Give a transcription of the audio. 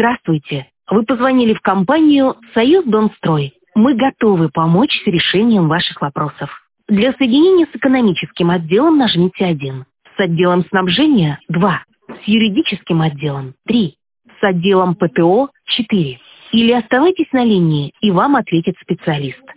Здравствуйте. Вы позвонили в компанию «Союз Донстрой». Мы готовы помочь с решением ваших вопросов. Для соединения с экономическим отделом нажмите 1. С отделом снабжения – 2. С юридическим отделом – 3. С отделом ПТО – 4. Или оставайтесь на линии, и вам ответит специалист.